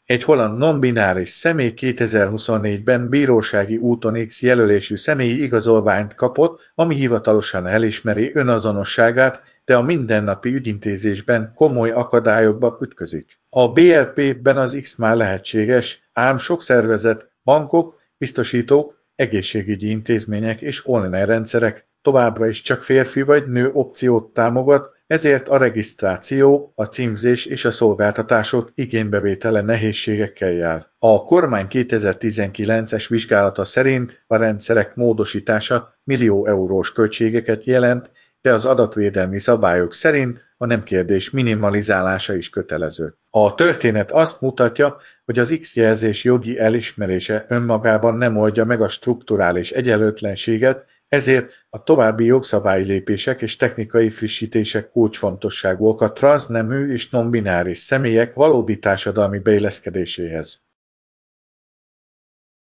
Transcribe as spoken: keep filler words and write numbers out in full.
Egy holland non-bináris személy kétezer-huszonnégyben bírósági úton X jelölésű személyi igazolványt kapott, ami hivatalosan elismeri önazonosságát, de a mindennapi ügyintézésben komoly akadályokba ütközik. A bé er pé-ben az X már lehetséges, ám sok szervezet, bankok, biztosítók, egészségügyi intézmények és online rendszerek továbbra is csak férfi vagy nő opciót támogat, ezért a regisztráció, a címzés és a szolgáltatások igénybevétele nehézségekkel jár. A kormány kétezer-tizenkilences vizsgálata szerint a rendszerek módosítása millió eurós költségeket jelent, de az adatvédelmi szabályok szerint a nem kérdés minimalizálása is kötelező. A történet azt mutatja, hogy az X jelzés jogi elismerése önmagában nem oldja meg a strukturális egyenlőtlenséget, ezért a további jogszabályi lépések és technikai frissítések kulcsfontosságúak a transznemű és non-bináris személyek valódi társadalmi beilleszkedéséhez.